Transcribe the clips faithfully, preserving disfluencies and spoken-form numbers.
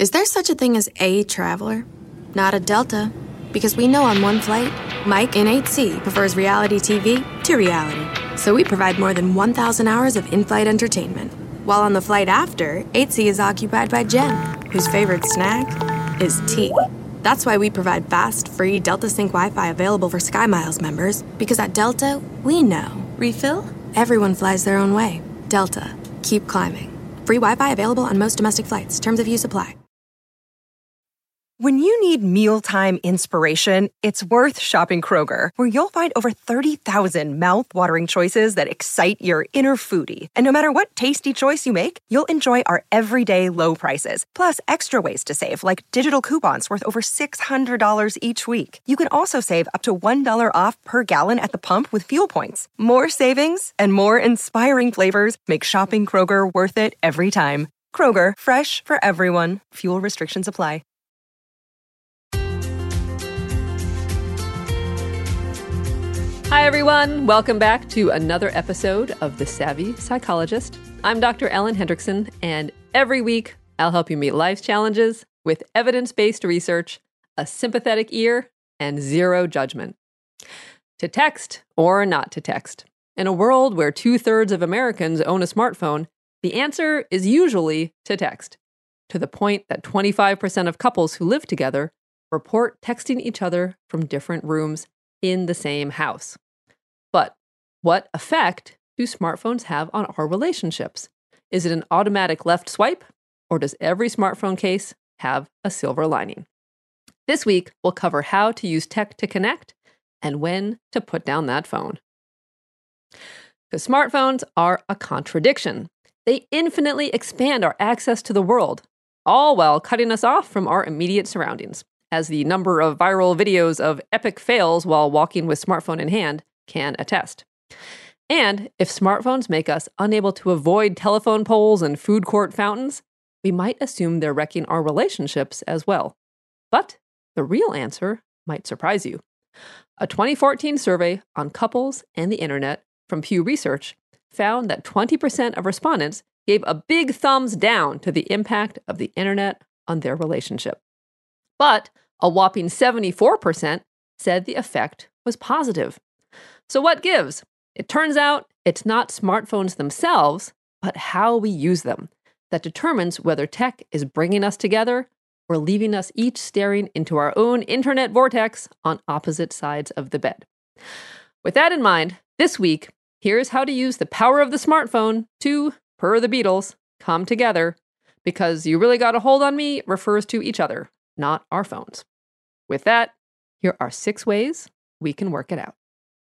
Is there such a thing as a traveler? Not a Delta. Because we know on one flight, Mike in eight C prefers reality T V to reality. So we provide more than one thousand hours of in-flight entertainment. While on the flight after, eight C is occupied by Jen, whose favorite snack is tea. That's why we provide fast, free Delta Sync Wi-Fi available for SkyMiles members. Because at Delta, we know. Refill? Everyone flies their own way. Delta. Keep climbing. Free Wi-Fi available on most domestic flights. Terms of use apply. When you need mealtime inspiration, it's worth shopping Kroger, where you'll find over thirty thousand mouth-watering choices that excite your inner foodie. And no matter what tasty choice you make, you'll enjoy our everyday low prices, plus extra ways to save, like digital coupons worth over six hundred dollars each week. You can also save up to one dollar off per gallon at the pump with fuel points. More savings and more inspiring flavors make shopping Kroger worth it every time. Kroger, fresh for everyone. Fuel restrictions apply. Hi, everyone. Welcome back to another episode of The Savvy Psychologist. I'm Doctor Ellen Hendrickson, and every week I'll help you meet life's challenges with evidence-based research, a sympathetic ear, and zero judgment. To text or not to text? In a world where two-thirds of Americans own a smartphone, the answer is usually to text, to the point that twenty-five percent of couples who live together report texting each other from different rooms in the same house. But what effect do smartphones have on our relationships? Is it an automatic left swipe, or does every smartphone case have a silver lining? This week, we'll cover how to use tech to connect and when to put down that phone. Because smartphones are a contradiction. They infinitely expand our access to the world, all while cutting us off from our immediate surroundings, as the number of viral videos of epic fails while walking with smartphone in hand can attest. And if smartphones make us unable to avoid telephone poles and food court fountains, we might assume they're wrecking our relationships as well. But the real answer might surprise you. A twenty fourteen survey on couples and the internet from Pew Research found that twenty percent of respondents gave a big thumbs down to the impact of the internet on their relationship. But a whopping seventy-four percent said the effect was positive. So what gives? It turns out it's not smartphones themselves, but how we use them that determines whether tech is bringing us together or leaving us each staring into our own internet vortex on opposite sides of the bed. With that in mind, this week, here's how to use the power of the smartphone to, per the Beatles, come together, because You Really Got a Hold on Me refers to each other, not our phones. With that, here are six ways we can work it out.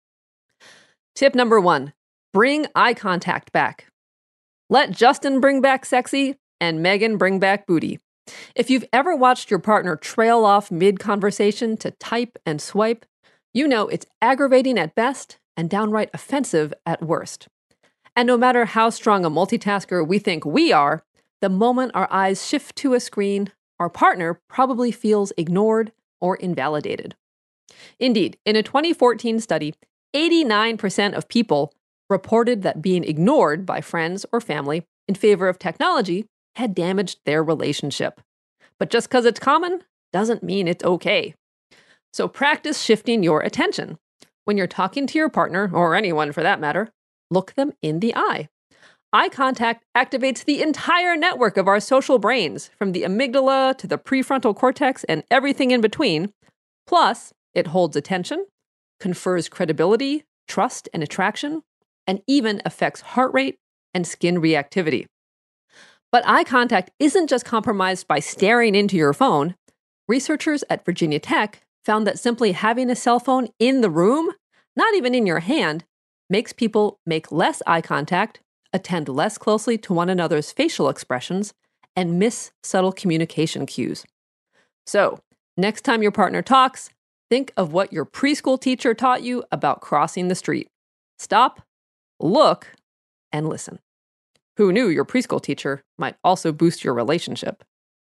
Tip number one, bring eye contact back. Let Justin bring back sexy and Megan bring back booty. If you've ever watched your partner trail off mid-conversation to type and swipe, you know it's aggravating at best and downright offensive at worst. And no matter how strong a multitasker we think we are, the moment our eyes shift to a screen, our partner probably feels ignored or invalidated. Indeed, in a twenty fourteen study, eighty-nine percent of people reported that being ignored by friends or family in favor of technology had damaged their relationship. But just because it's common doesn't mean it's okay. So practice shifting your attention. When you're talking to your partner, or anyone for that matter, look them in the eye. Eye contact activates the entire network of our social brains, from the amygdala to the prefrontal cortex and everything in between. Plus, it holds attention, confers credibility, trust, and attraction, and even affects heart rate and skin reactivity. But eye contact isn't just compromised by staring into your phone. Researchers at Virginia Tech found that simply having a cell phone in the room, not even in your hand, makes people make less eye contact, attend less closely to one another's facial expressions, and miss subtle communication cues. So, next time your partner talks, think of what your preschool teacher taught you about crossing the street. Stop, look, and listen. Who knew your preschool teacher might also boost your relationship?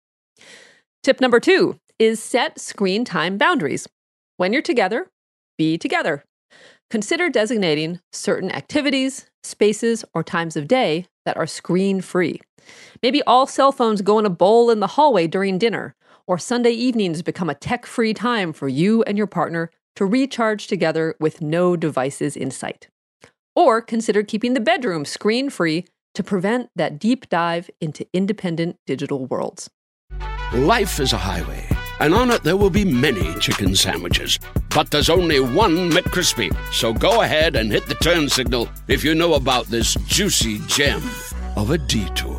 Tip number two is set screen time boundaries. When you're together, be together. Consider designating certain activities, spaces, or times of day that are screen-free. Maybe all cell phones go in a bowl in the hallway during dinner, or Sunday evenings become a tech-free time for you and your partner to recharge together with no devices in sight. Or consider keeping the bedroom screen-free to prevent that deep dive into independent digital worlds. Life is a highway, and on it there will be many chicken sandwiches. But there's only one McCrispy. So go ahead and hit the turn signal if you know about this juicy gem of a detour.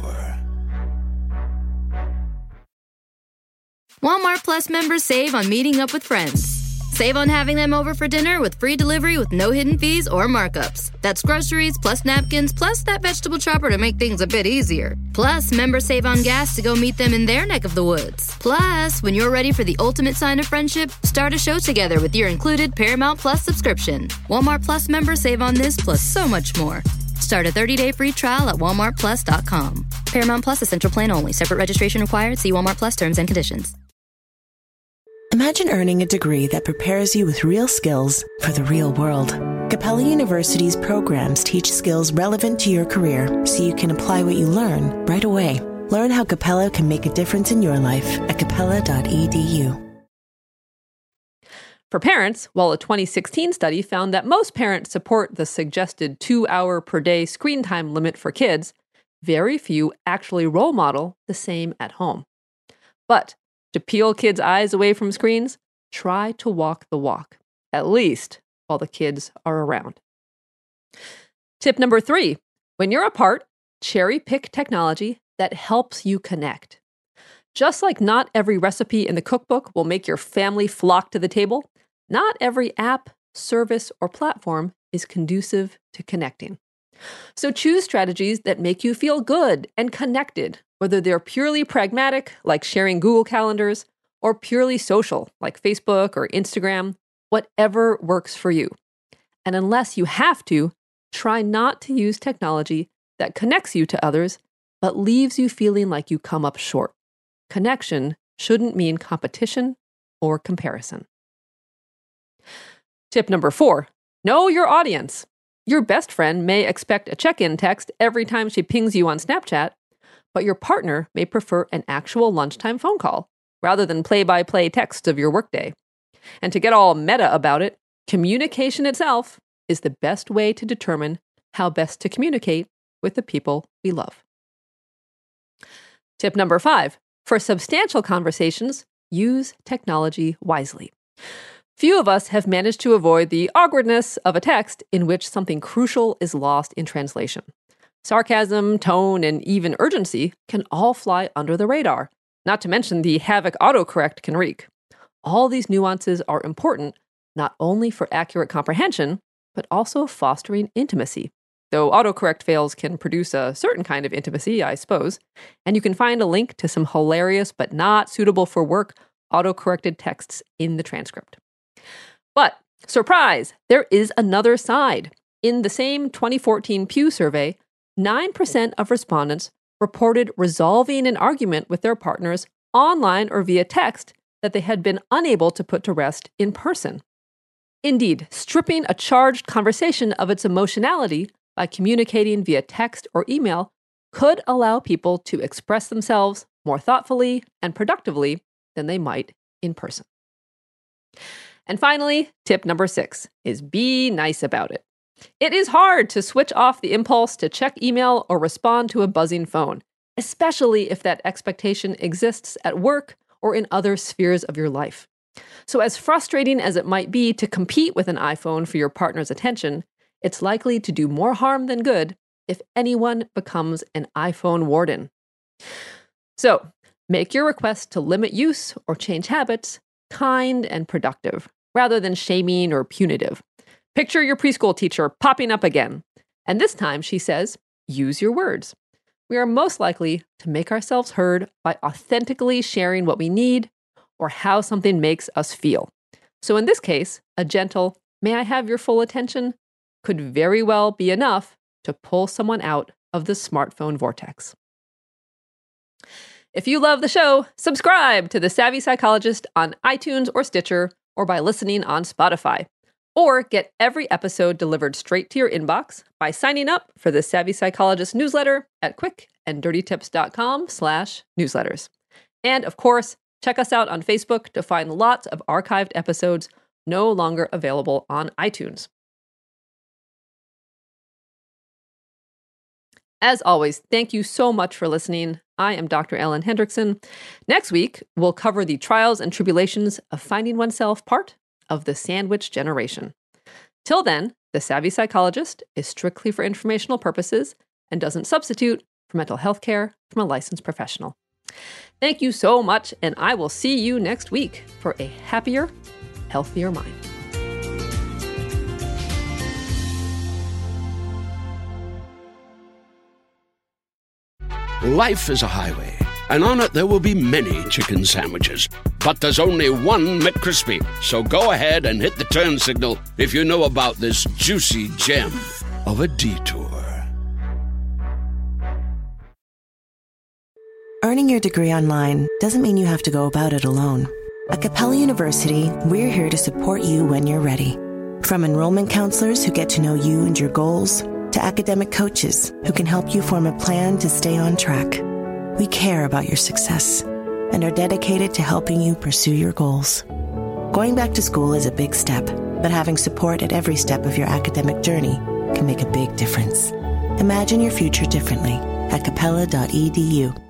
Walmart Plus members save on meeting up with friends. Save on having them over for dinner with free delivery with no hidden fees or markups. That's groceries, plus napkins, plus that vegetable chopper to make things a bit easier. Plus, members save on gas to go meet them in their neck of the woods. Plus, when you're ready for the ultimate sign of friendship, start a show together with your included Paramount Plus subscription. Walmart Plus members save on this plus so much more. Start a thirty-day free trial at walmart plus dot com. Paramount Plus Essential Plan only. Separate registration required. See Walmart Plus terms and conditions. Imagine earning a degree that prepares you with real skills for the real world. Capella University's programs teach skills relevant to your career so you can apply what you learn right away. Learn how Capella can make a difference in your life at capella dot e d u. For parents, while a twenty sixteen study found that most parents support the suggested two-hour per day screen time limit for kids, very few actually role model the same at home. But to peel kids' eyes away from screens, try to walk the walk, at least while the kids are around. Tip number three, when you're apart, cherry pick technology that helps you connect. Just like not every recipe in the cookbook will make your family flock to the table, not every app, service, or platform is conducive to connecting. So choose strategies that make you feel good and connected, whether they're purely pragmatic, like sharing Google Calendars, or purely social, like Facebook or Instagram, whatever works for you. And unless you have to, try not to use technology that connects you to others, but leaves you feeling like you come up short. Connection shouldn't mean competition or comparison. Tip number four, know your audience. Your best friend may expect a check-in text every time she pings you on Snapchat, but your partner may prefer an actual lunchtime phone call rather than play-by-play texts of your workday. And to get all meta about it, communication itself is the best way to determine how best to communicate with the people we love. Tip number five, for substantial conversations, use technology wisely. Few of us have managed to avoid the awkwardness of a text in which something crucial is lost in translation. Sarcasm, tone, and even urgency can all fly under the radar, not to mention the havoc autocorrect can wreak. All these nuances are important, not only for accurate comprehension, but also fostering intimacy. Though autocorrect fails can produce a certain kind of intimacy, I suppose, and you can find a link to some hilarious but not suitable for work autocorrected texts in the transcript. But, surprise, there is another side. In the same twenty fourteen Pew survey, nine percent of respondents reported resolving an argument with their partners online or via text that they had been unable to put to rest in person. Indeed, stripping a charged conversation of its emotionality by communicating via text or email could allow people to express themselves more thoughtfully and productively than they might in person. And finally, tip number six is be nice about it. It is hard to switch off the impulse to check email or respond to a buzzing phone, especially if that expectation exists at work or in other spheres of your life. So as frustrating as it might be to compete with an iPhone for your partner's attention, it's likely to do more harm than good if anyone becomes an iPhone warden. So make your request to limit use or change habits kind and productive, rather than shaming or punitive. Picture your preschool teacher popping up again. And this time, she says, use your words. We are most likely to make ourselves heard by authentically sharing what we need or how something makes us feel. So in this case, a gentle, may I have your full attention, could very well be enough to pull someone out of the smartphone vortex. If you love the show, subscribe to The Savvy Psychologist on iTunes or Stitcher, or by listening on Spotify. Or get every episode delivered straight to your inbox by signing up for the Savvy Psychologist newsletter at quick and dirtytips.com slash newsletters. And of course, check us out on Facebook to find lots of archived episodes no longer available on iTunes. As always, thank you so much for listening. I am Doctor Ellen Hendrickson. Next week, we'll cover the trials and tribulations of finding oneself part of the sandwich generation. Till then, The Savvy Psychologist is strictly for informational purposes and doesn't substitute for mental health care from a licensed professional. Thank you so much, and I will see you next week for a happier, healthier mind. Life is a highway, and on it there will be many chicken sandwiches. But there's only one McCrispy. So go ahead and hit the turn signal if you know about this juicy gem of a detour. Earning your degree online doesn't mean you have to go about it alone. At Capella University, we're here to support you when you're ready. From enrollment counselors who get to know you and your goals, to academic coaches who can help you form a plan to stay on track. We care about your success and are dedicated to helping you pursue your goals. Going back to school is a big step, but having support at every step of your academic journey can make a big difference. Imagine your future differently at capella dot e d u.